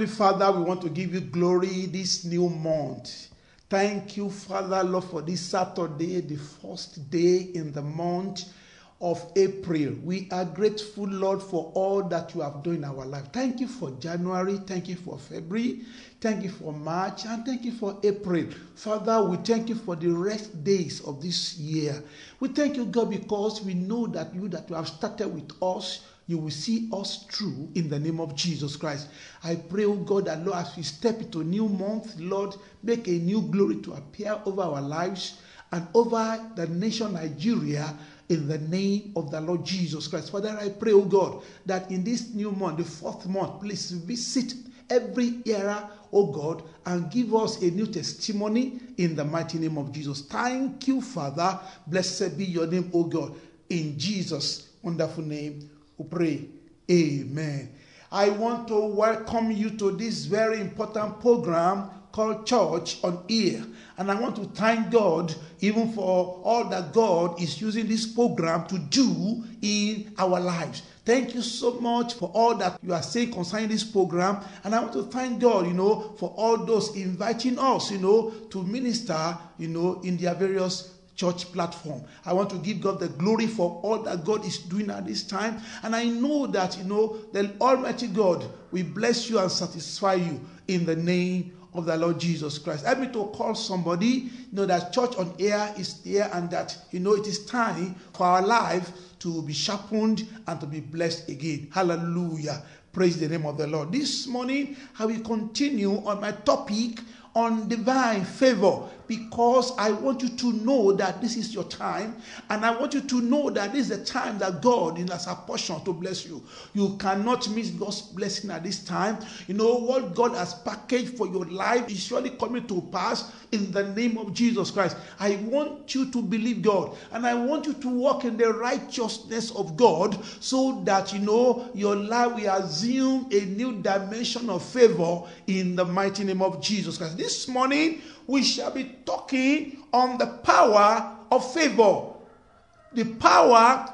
Heavenly Father, we want to give you glory this new month. Thank you, Father, Lord, for this Saturday, the first day in the month of April. We are grateful, Lord, for all that you have done in our life. Thank you for January. Thank you for February. Thank you for March. And thank you for April. Father, we thank you for the rest days of this year. We thank you, God, because we know that you have started with us, you will see us through in the name of Jesus Christ. I pray, oh God, that, Lord, as we step into a new month, Lord, make a new glory to appear over our lives and over the nation Nigeria in the name of the Lord Jesus Christ. Father, I pray, oh God, that in this new month, the fourth month, please visit every era, oh God, and give us a new testimony in the mighty name of Jesus. Thank you, Father. Blessed be your name, oh God. In Jesus' wonderful name, we pray. Amen. I want to welcome you to this very important program called Church on Air. And I want to thank God even for all that God is using this program to do in our lives. Thank you so much for all that you are saying concerning this program. And I want to thank God, for all those inviting us, to minister, in their various church platform. I want to give God the glory for all that God is doing at this time. And I know that, the Almighty God will bless you and satisfy you in the name of the Lord Jesus Christ. Help me to call somebody, that Church on Air is there and that, it is time for our life to be sharpened and to be blessed again. Hallelujah. Praise the name of the Lord. This morning, I will continue on my topic on divine favor, because I want you to know that this is your time, and I want you to know that this is the time that God has a portion to bless you. You cannot miss God's blessing at this time. What God has packaged for your life is surely coming to pass in the name of Jesus Christ. I want you to believe God, and I want you to walk in the righteousness of God, so that your life will assume a new dimension of favor in the mighty name of Jesus Christ. This morning we shall be talking on the power of favor. The power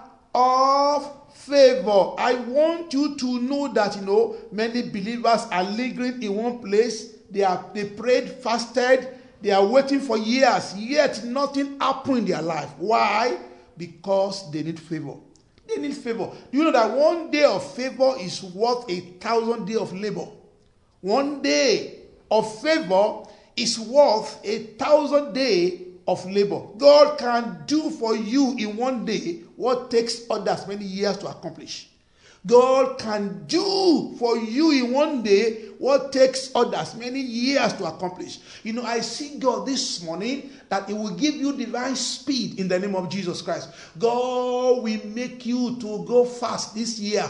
of favor. I want you to know that many believers are lingering in one place. They prayed, fasted, they are waiting for years, yet nothing happened in their life. Why? Because they need favor. They need favor. Do you know that one day of favor is worth 1,000 days of labor? One day of favor is worth 1,000 days of labor. God can do for you in one day what takes others many years to accomplish. God can do for you in one day what takes others many years to accomplish. I see God this morning that He will give you divine speed in the name of Jesus Christ. God will make you to go fast this year.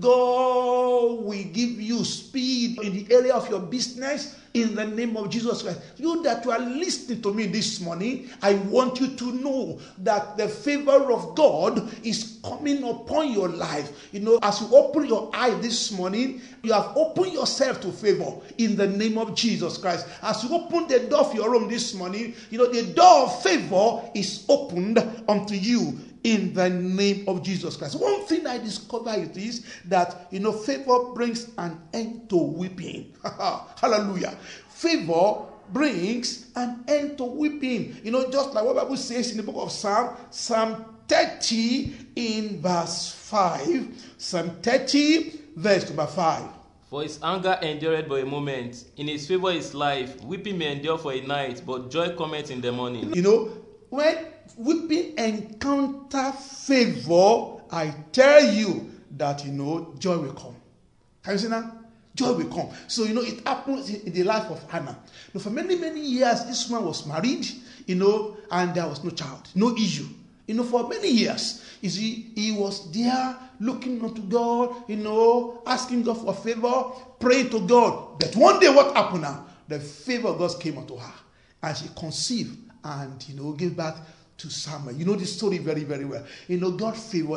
God will give you speed in the area of your business in the name of Jesus Christ. You that you are listening to me this morning, I want you to know that the favor of God is coming upon your life. As you open your eye this morning, you have opened yourself to favor in the name of Jesus Christ. As you open the door of your room this morning, the door of favor is opened unto you in the name of Jesus Christ. One thing I discovered is that, favor brings an end to weeping. Hallelujah. Favor brings an end to weeping. Just like what the Bible says in the book of Psalm 30 in verse 5. Psalm 30 verse number 5. For his anger endureth but a moment. In his favor is life. Weeping may endure for a night, but joy cometh in the morning. When weeping encounter favor, I tell you that, joy will come. Can you see that? Joy will come. So, it happens in the life of Hannah. For many, many years, this woman was married, and there was no child, no issue. For many years, he was there looking unto God, asking God for favor, praying to God. But one day, what happened now? The favor of God came unto her, and she conceived and, gave birth to Samuel. You know this story very, very well. God favored her.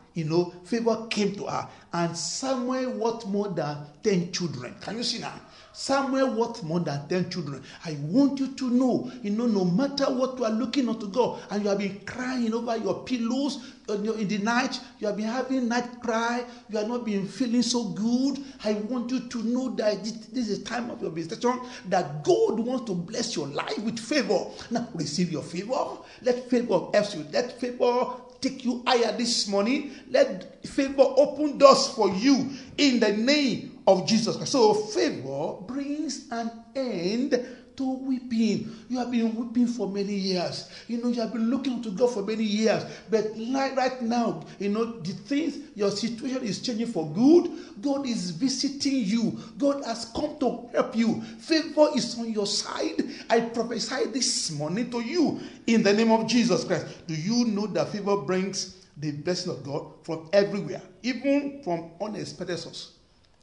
favor came to her. And Samuel worth more than 10 children. Can you see now? Samuel worth more than 10 children. I want you to know, no matter what you are looking unto God, and you have been crying over your pillows in the night, you have been having night cry, you have not been feeling so good. I want you to know that this is time of your visitation, that God wants to bless your life with favor. Now receive your favor. Let favor help you. Let favor take you higher this morning. Let favor open doors for you in the name of Jesus Christ. So favor brings an end to weeping. You have been weeping for many years. You have been looking to God for many years. But right now, the things, your situation is changing for good. God is visiting you. God has come to help you. Favor is on your side. I prophesy this morning to you in the name of Jesus Christ. Do you know that favor brings the blessing of God from everywhere, even from unexpected source?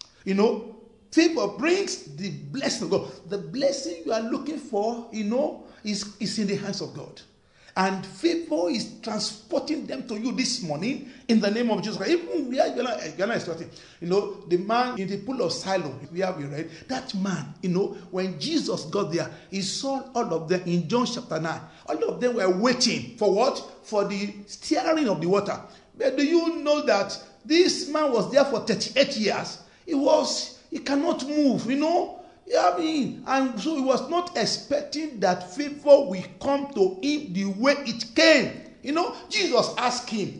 Favor brings the blessing of God. The blessing you are looking for, is in the hands of God. And favor is transporting them to you this morning in the name of Jesus Christ. Even where you're not expecting. The man in the pool of Siloam, where we read, that man, when Jesus got there, he saw all of them in John chapter 9. All of them were waiting for what? For the stirring of the water. But do you know that this man was there for 38 years? He cannot move, and so he was not expecting that favor will come to him the way it came. Jesus asked him,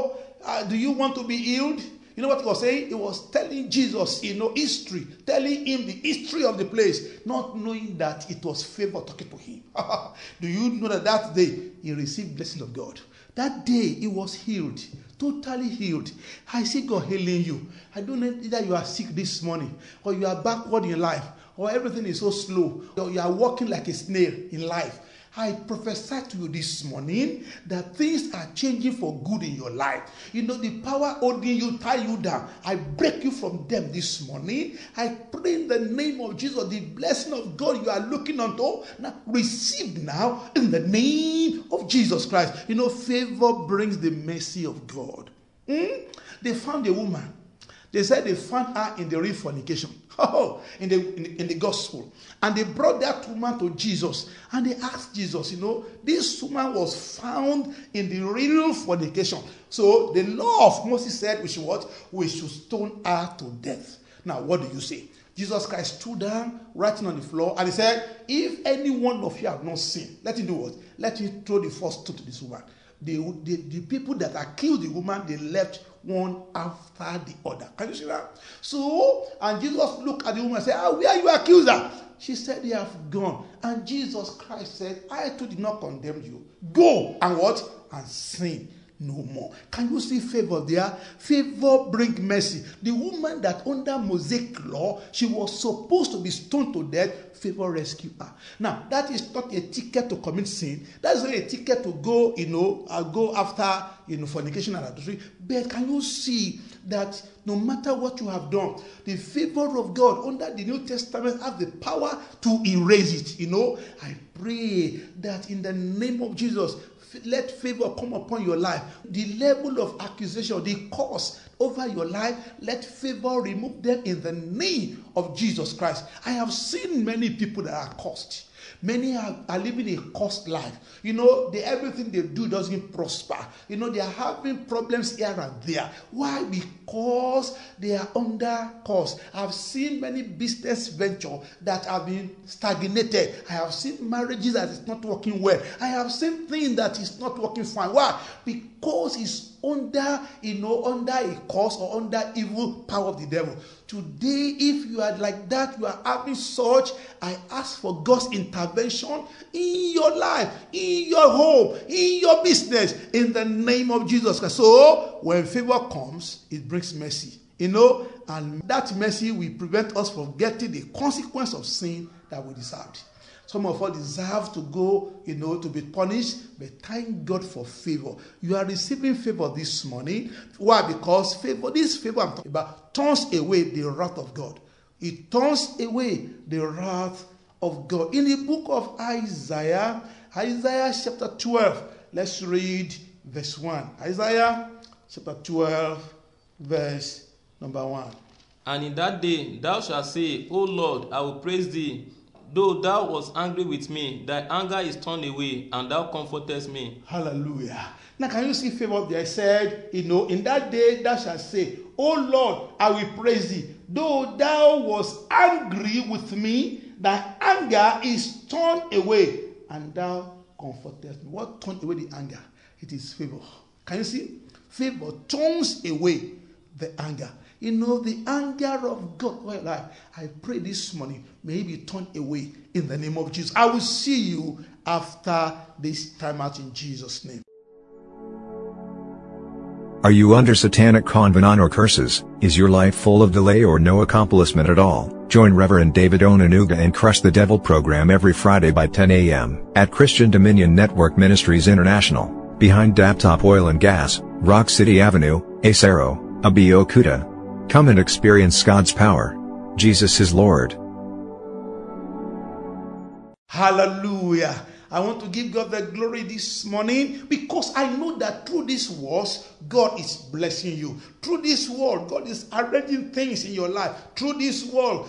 do you want to be healed? You know what he was saying? He was telling Jesus, history, telling him the history of the place, not knowing that it was favor talking to him. Do you know that day he received blessing of God? That day he was healed. Totally healed. I see God healing you. I don't know either you are sick this morning, or you are backward in life, or everything is so slow, or you are walking like a snail in life. I prophesy to you this morning that things are changing for good in your life. The power holding you, tie you down. I break you from them this morning. I pray in the name of Jesus, the blessing of God you are looking unto, now receive now in the name of Jesus Christ. Favor brings the mercy of God. They found a woman. They said they found her in the real fornication. In the gospel. And they brought that woman to Jesus. And they asked Jesus, this woman was found in the real fornication. So the law of Moses said we should what? We should stone her to death. Now, what do you say? Jesus Christ stood down, writing on the floor, and he said, if any one of you have not sinned, let him do what? Let him throw the first stone to this woman. The people that accused the woman, they left one after the other. Can you see that? So, and Jesus looked at the woman and said, where are you accuser? She said, they have gone. And Jesus Christ said, I too did not condemn you. Go and what? And sin no more. Can you see favor there? Favor bring mercy. The woman that under Mosaic law, she was supposed to be stoned to death, favor rescue her. Now, that is not a ticket to commit sin. That is not a ticket to go, go after, fornication and adultery. But can you see that no matter what you have done, the favor of God under the New Testament has the power to erase it. I pray that in the name of Jesus, let favor come upon your life. The level of accusation, the curse over your life, let favor remove them in the name of Jesus Christ. I have seen many people that are cursed. Many are living a cursed life. Everything they do doesn't prosper. They are having problems here and there. Why? Because they are under curse. I've seen many business ventures that have been stagnated. I have seen marriages that is not working well. I have seen things that is not working fine. Why? Because it's under a curse or under evil power of the devil. Today, if you are like that, you are having such, I ask for God's intervention in your life, in your home, in your business, in the name of Jesus Christ. So, when favor comes, it brings mercy. And that mercy will prevent us from getting the consequence of sin that we deserved. Some of us deserve to go, to be punished, but thank God for favor. You are receiving favor this morning. Why? Because this favor I'm talking about turns away the wrath of God. It turns away the wrath of God. In the book of Isaiah chapter 12, let's read verse 1. Isaiah chapter 12, verse number 1. And in that day thou shalt say, O Lord, I will praise thee. Though thou wast angry with me, thy anger is turned away, and thou comfortest me. Hallelujah. Now, can you see favor there? I said, in that day thou shalt say, O Lord, I will praise thee. Though thou wast angry with me, thy anger is turned away, and thou comfortest me. What turned away the anger? It is favor. Can you see? Favor turns away the anger. The anger of God. Well, I pray this morning, may it be turned away in the name of Jesus. I will see you after this time out in Jesus' name. Are you under satanic covenant or curses? Is your life full of delay or no accomplishment at all? Join Reverend David Onanuga and Crush the Devil program every Friday by 10 a.m. at Christian Dominion Network Ministries International, behind Daptop Oil and Gas, Rock City Avenue, Acero, Abeokuta. Come and experience God's power. Jesus is Lord. Hallelujah. I want to give God the glory this morning because I know that through this words, God is blessing you. Through this world, God is arranging things in your life. Through this world,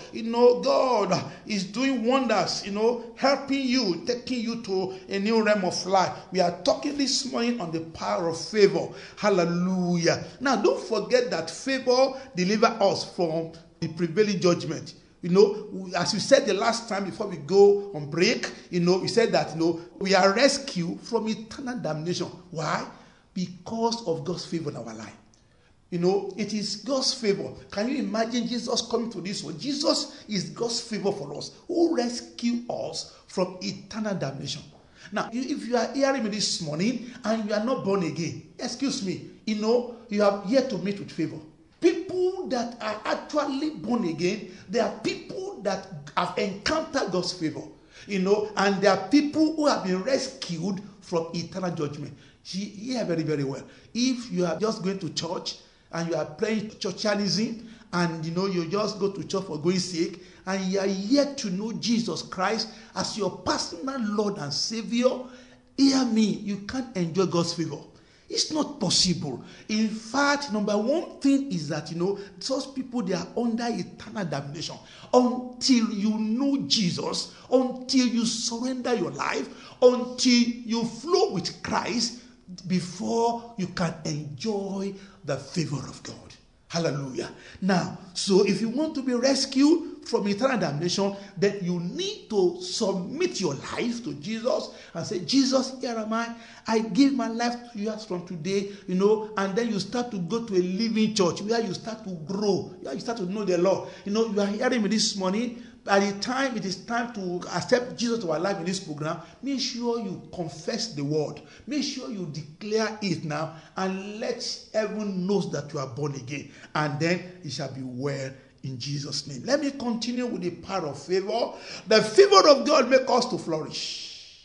God is doing wonders, helping you, taking you to a new realm of life. We are talking this morning on the power of favor. Hallelujah. Now, don't forget that favor delivers us from the prevailing judgment. As we said the last time before we go on break, we said that, we are rescued from eternal damnation. Why? Because of God's favor in our life. It is God's favor. Can you imagine Jesus coming to this world? Jesus is God's favor for us, who rescued us from eternal damnation. Now, if you are hearing me this morning and you are not born again, excuse me, you have yet to meet with favor. People that are actually born again, they are people that have encountered God's favor, and they are people who have been rescued from eternal judgment. Hear very, very well. If you are just going to church and you are playing churchianism, and you just go to church for going sake, and you are yet to know Jesus Christ as your personal Lord and Savior, hear me, you can't enjoy God's favor. It's not possible. In fact, number one thing is that, those people, they are under eternal damnation. Until you know Jesus, until you surrender your life, until you flow with Christ, before you can enjoy the favor of God. Hallelujah. Now, so if you want to be rescued from eternal damnation, then you need to submit your life to Jesus and say, Jesus, here am I. I give my life to you as from today, and then you start to go to a living church where you start to grow, where you start to know the Lord. You are hearing me this morning. By the time it is time to accept Jesus to our life in this program, make sure you confess the word. Make sure you declare it now and let everyone know that you are born again. And then it shall be well in Jesus' name. Let me continue with the power of favor. The favor of God makes us to flourish.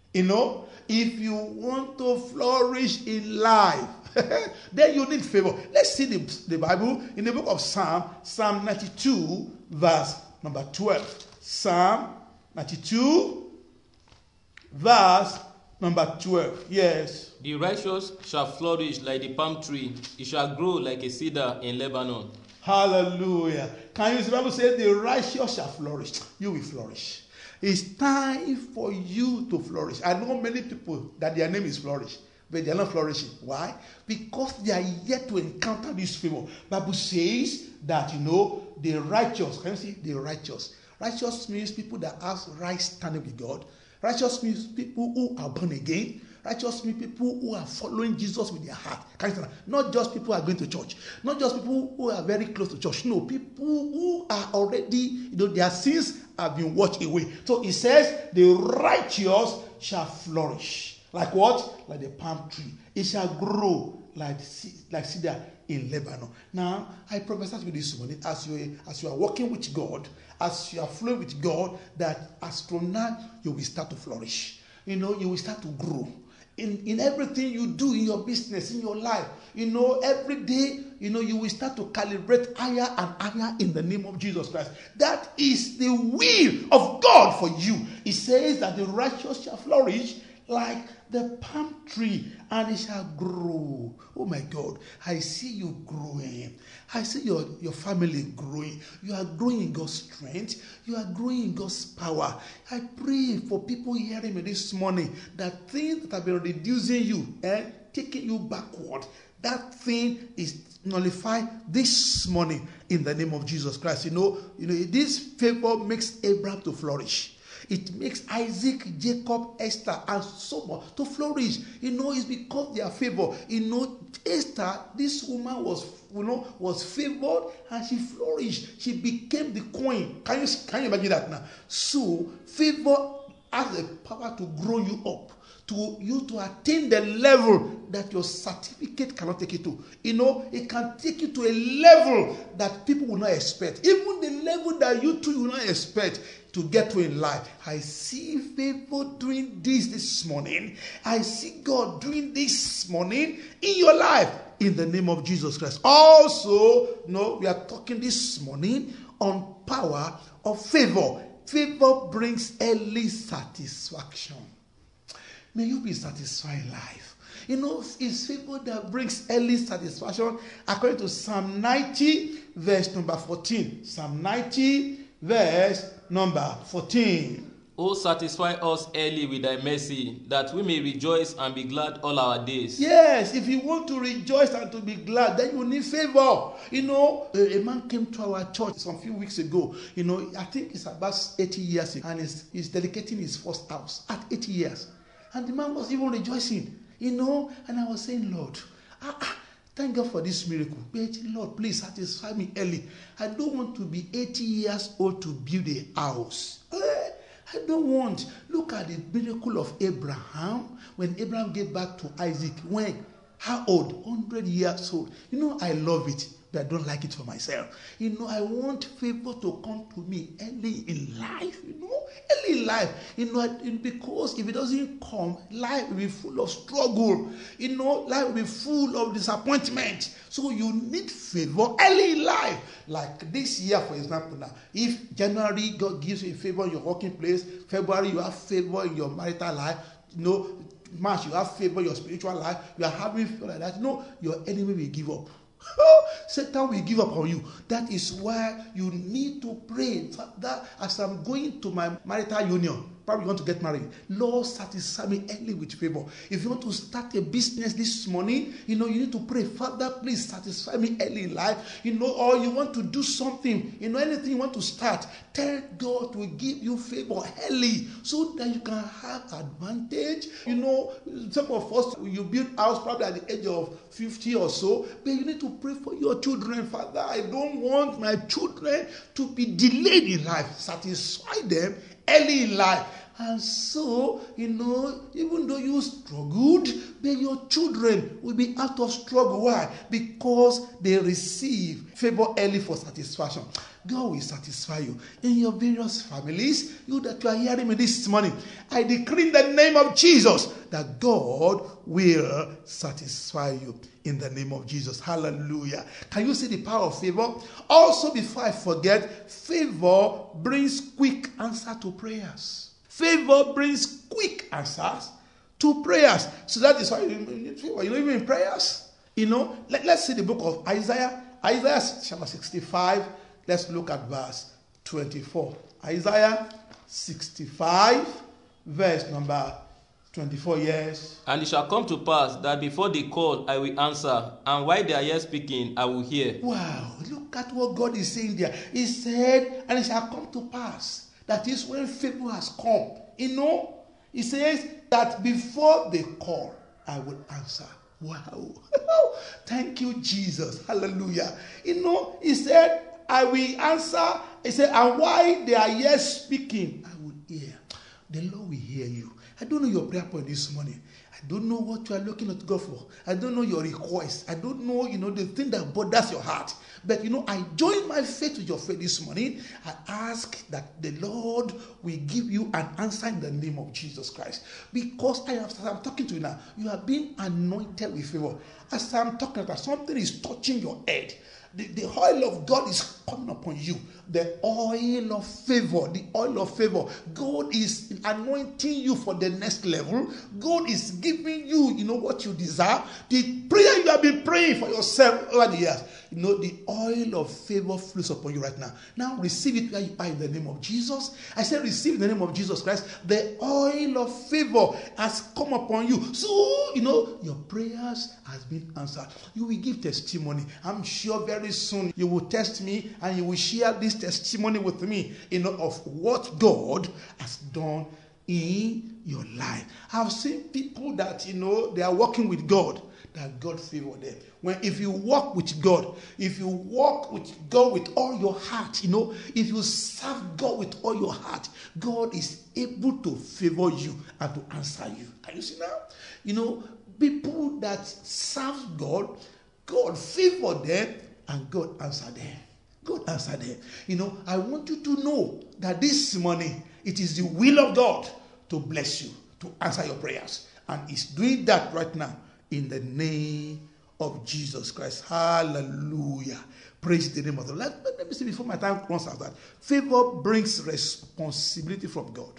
If you want to flourish in life, then you need favor. Let's see the Bible in the book of Psalm 92, verse number 12. Psalm 92, verse number 12. Yes. The righteous shall flourish like the palm tree. It shall grow like a cedar in Lebanon. Hallelujah. Can you see the Bible say the righteous shall flourish? You will flourish. It's time for you to flourish. I know many people that their name is Flourish, but they are not flourishing. Why? Because they are yet to encounter this favor. Bible says that, the righteous. Can you see the righteous? Righteous means people that have right standing with God. Righteous means people who are born again. Righteous means people who are following Jesus with their heart. Not just people who are going to church. Not just people who are very close to church. No, people who are already, their sins have been washed away. So it says, the righteous shall flourish. Like what? Like the palm tree. It shall grow like cedar in Lebanon. Now, I prophesy to you this morning, as you are working with God, as you are flowing with God, that as from now, you will start to flourish. You will start to grow. In everything you do in your business, in your life, every day, you will start to calibrate higher and higher in the name of Jesus Christ. That is the will of God for you. It says that the righteous shall flourish like the palm tree, and it shall grow. Oh my God, I see you growing. I see your family growing. You are growing in God's strength. You are growing in God's power. I pray for people hearing me this morning that things that have been reducing you and taking you backward, that thing is nullified this morning in the name of Jesus Christ. You know, this favor makes Abraham to flourish. It makes Isaac, Jacob, Esther, and so on to flourish. It's because they are favored. Esther, this woman was favored and she flourished. She became the queen. Can you imagine that now? So, favor has the power to grow you up, to attain the level that your certificate cannot take you to. It can take you to a level that people will not expect. Even the level that you too will not expect to get to in life. I see favor doing this morning. I see God doing this morning in your life in the name of Jesus Christ. Also, we are talking this morning on power of favor. Favor brings early satisfaction. May you be satisfied in life. It's favor that brings early satisfaction according to Psalm 90, verse number 14. Psalm 90, verse number 14. O satisfy us early with thy mercy, that we may rejoice and be glad all our days. Yes, if you want to rejoice and to be glad, then you need favor. A man came to our church some few weeks ago. I think it's about 80 years ago, and he's dedicating his first house at 80 years. And the man was even rejoicing, and I was saying, Lord, thank God for this miracle. But Lord, please satisfy me early. I don't want to be 80 years old to build a house. I don't want. Look at the miracle of Abraham. When Abraham gave back to Isaac, how old? 100 years old. I love it, but I don't like it for myself. I want favor to come to me early in life. Early in life. Because if it doesn't come, life will be full of struggle. Life will be full of disappointment. So you need favor early in life. Like this year, for example, now, if January God gives you a favor in your working place, February you have favor in your marital life, March you have favor in your spiritual life, you are having favor like that, your enemy will give up. Satan will give up on you. That is why you need to pray that as I'm going to my marital union, probably want to get married, Lord, satisfy me early with favor. If you want to start a business this morning, you need to pray, Father, please satisfy me early in life. Or you want to do something, anything you want to start, tell God to give you favor early so that you can have advantage. Some of us, you build house probably at the age of 50 or so, but you need to pray for your children. Father, I don't want my children to be delayed in life. Satisfy them early in life. And so, even though you struggled, then your children will be out of struggle. Why? Because they receive favor early for satisfaction. God will satisfy you in your various families. You that you are hearing me this morning, I decree in the name of Jesus that God will satisfy you in the name of Jesus. Hallelujah. Can you see the power of favor? Also, before I forget, favor brings quick answer to prayers. Favor brings quick answers to prayers. So that is why you need favor. Even in prayers, let's see the book of Isaiah. Isaiah chapter 65. Let's look at verse 24. Isaiah 65, verse number 24, yes. And it shall come to pass that before they call, I will answer, and while they are yet speaking, I will hear. Wow, look at what God is saying there. He said, and it shall come to pass. That is when favor has come. He says that before they call, I will answer. Wow. Thank you, Jesus. Hallelujah. He said, I will answer. He said, and while they are yet speaking, I will hear. The Lord will hear you. I don't know your prayer point this morning. I don't know what you are looking at God for. I don't know your request. I don't know, the thing that bothers your heart. But, I join my faith with your faith this morning. I ask that the Lord will give you an answer in the name of Jesus Christ. Because as I'm talking to you now, you are being anointed with favor. As I'm talking about, something is touching your head. The oil of God is coming upon you. The oil of favor, the oil of favor. God is anointing you for the next level. God is giving you, what you desire. The prayer you have been praying for yourself over the years. The oil of favor flows upon you right now. Now receive it where you are in the name of Jesus. I said receive in the name of Jesus Christ. The oil of favor has come upon you. So, your prayers has been answered. You will give testimony. I'm sure very soon you will test me and you will share this testimony with me, of what God has done in your life. I've seen people that, they are working with God, that God favor them. If you walk with God, if you walk with God with all your heart, if you serve God with all your heart, God is able to favor you and to answer you. Can you see now? People that serve God, God favor them and God answer them. God answer them. I want you to know that this morning, it is the will of God to bless you, to answer your prayers. And He's doing that right now in the name of Jesus Christ. Hallelujah. Praise the name of the Lord. Let me say before my time runs out that favor brings responsibility from God.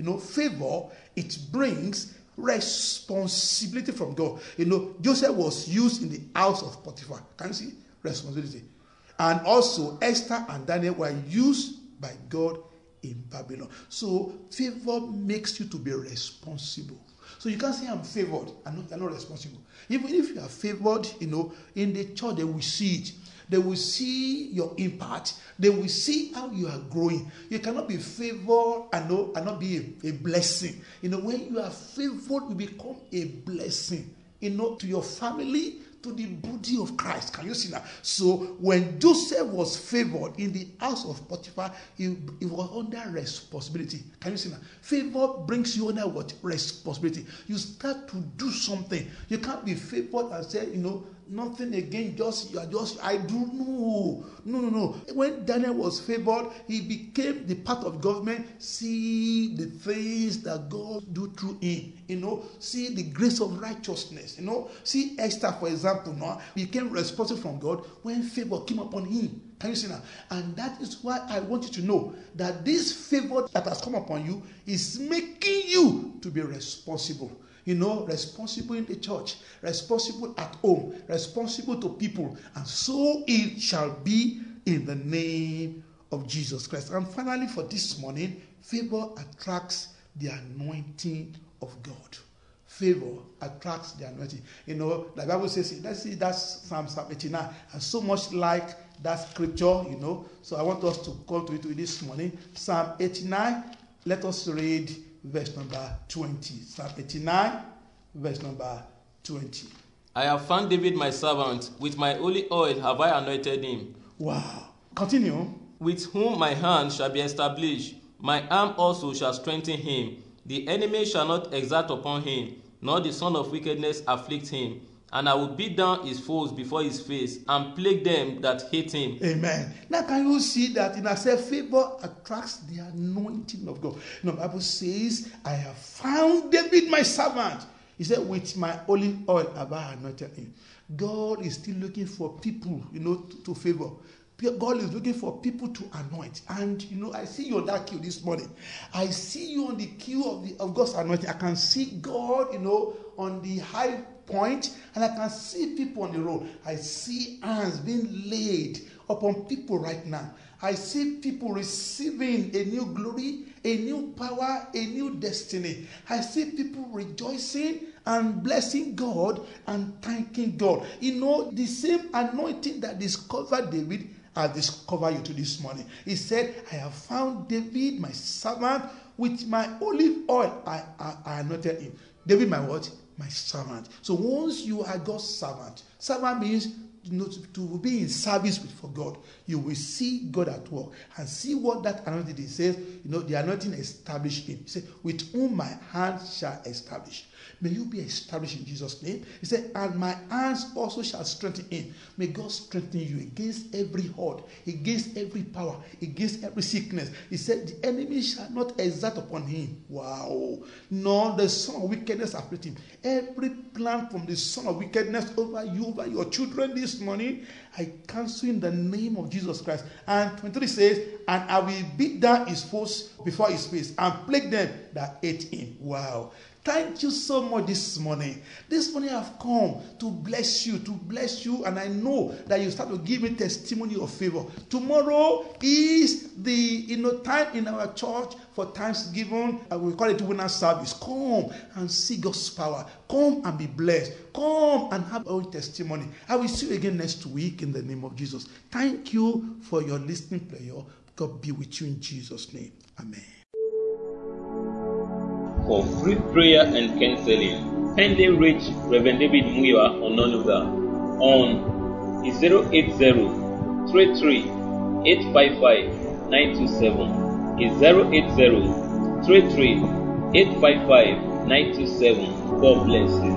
Favor, it brings responsibility from God. Joseph was used in the house of Potiphar. Can you see? Responsibility. And also Esther and Daniel were used by God in Babylon. So favor makes you to be responsible. So you can't say I'm favored and not responsible. Even if you are favored, in the church they will see it. They will see your impact. They will see how you are growing. You cannot be favored and not be a blessing. When you are favored, you become a blessing, to your family, to the body of Christ. Can you see that? So when Joseph was favored in the house of Potiphar, he was under responsibility. Can you see that? Favor brings you under what? Responsibility. You start to do something. You can't be favored and say, nothing again, I do. No. When Daniel was favored, he became the part of government. See the things that God do through him. See the grace of righteousness. See Esther, for example, became responsible from God when favor came upon him. Can you see now? And that is why I want you to know that this favor that has come upon you is making you to be responsible. Responsible in the church, responsible at home, responsible to people. And so it shall be in the name of Jesus Christ. And finally, for this morning, favor attracts the anointing of God. Favor attracts the anointing. The Bible says, let's see, that's Psalm 89. And so much like that scripture, So I want us to come to it this morning. Psalm 89, let us read verse number 20. Psalm 89, verse number 20. I have found David my servant. With my holy oil have I anointed him. Wow. Continue. With whom my hand shall be established. My arm also shall strengthen him. The enemy shall not exert upon him, nor the son of wickedness afflict him. And I will beat down his foes before his face, and plague them that hate him. Amen. Now can you see that in ourselves, favor attracts the anointing of God. The Bible says, I have found David my servant. He said, with my olive oil have I anointed him. God is still looking for people, to favor. God is looking for people to anoint. And, I see you on that queue this morning. I see you on the queue of God's anointing. I can see God, on the high point, and I can see people on the road. I see hands being laid upon people right now. I see people receiving a new glory, a new power, a new destiny. I see people rejoicing and blessing God and thanking God. The same anointing that discovered David has discovered you to this morning. He said, I have found David, my servant, with my olive oil I anointed him. David, my what? My servant. So once you are God's servant means to be in service for God, you will see God at work and see what that anointing says. The anointing established him. He said, with whom my hand shall establish. May you be established in Jesus' name. He said, and my hands also shall strengthen him. May God strengthen you against every horde, against every power, against every sickness. He said, the enemy shall not exert upon him. Wow. Nor the son of wickedness afflict him. Every plan from the son of wickedness over you, over your children this this morning, I cancel in the name of Jesus Christ. And 23 says, and I will beat down his foes before his face and plague them that hate him. Wow. Thank you so much this morning. This morning I've come to bless you, and I know that you start to give me testimony of favor. Tomorrow is the time in our church for Thanksgiving. We call it winner service. Come and see God's power. Come and be blessed. Come and have our testimony. I will see you again next week in the name of Jesus. Thank you for your listening prayer. God be with you in Jesus' name. Amen. For free prayer and counseling, kindly reach Reverend David Muyiwa Ononuga on 080-33-855-927. 080-33-855-927. God bless you.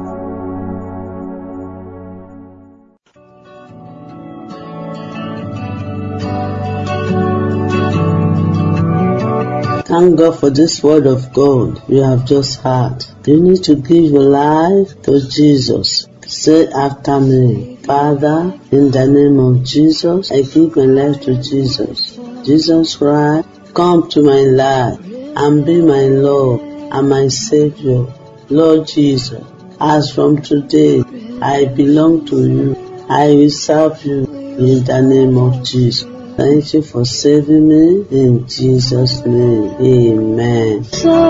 Thank God for this word of God you have just heard. You need to give your life to Jesus. Say after me, Father, in the name of Jesus, I give my life to Jesus. Jesus Christ, come to my life and be my Lord and my Savior. Lord Jesus, as from today, I belong to you. I will serve you in the name of Jesus. Thank you for saving me in Jesus' name. Amen.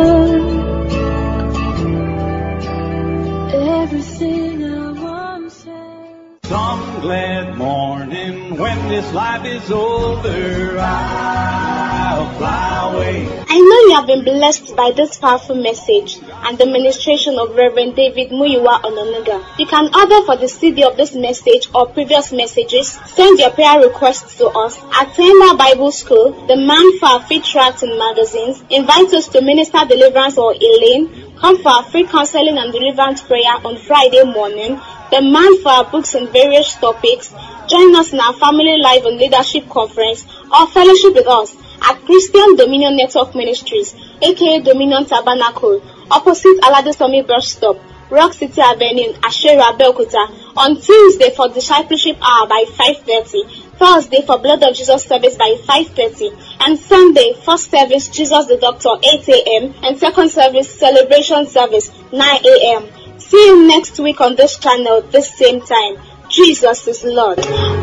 Everything I want to say. Some glad morning when this life is over, I'll fly away. I know you have been blessed by this powerful message and the ministration of Reverend David Muyiwa Ononuga. You can order for the CD of this message or previous messages. Send your prayer requests to us. Attend our Bible School, the Man for Our Faith Tracts and Magazines. Invite us to Minister Deliverance or Elaine. Come for our free counseling and deliverance prayer on Friday morning. The Man for Our Books on various topics. Join us in our Family Life and Leadership Conference or fellowship with us at Christian Dominion Network Ministries, aka Dominion Tabernacle, opposite Aladesomi Bus Stop, Rock City Avenue, Ashera, Belkuta, on Tuesday for Discipleship Hour by 5:30, Thursday for Blood of Jesus service by 5:30, and Sunday, first service Jesus the Doctor 8 a.m. and second service Celebration service 9 a.m. See you next week on this channel, this same time. Jesus is Lord.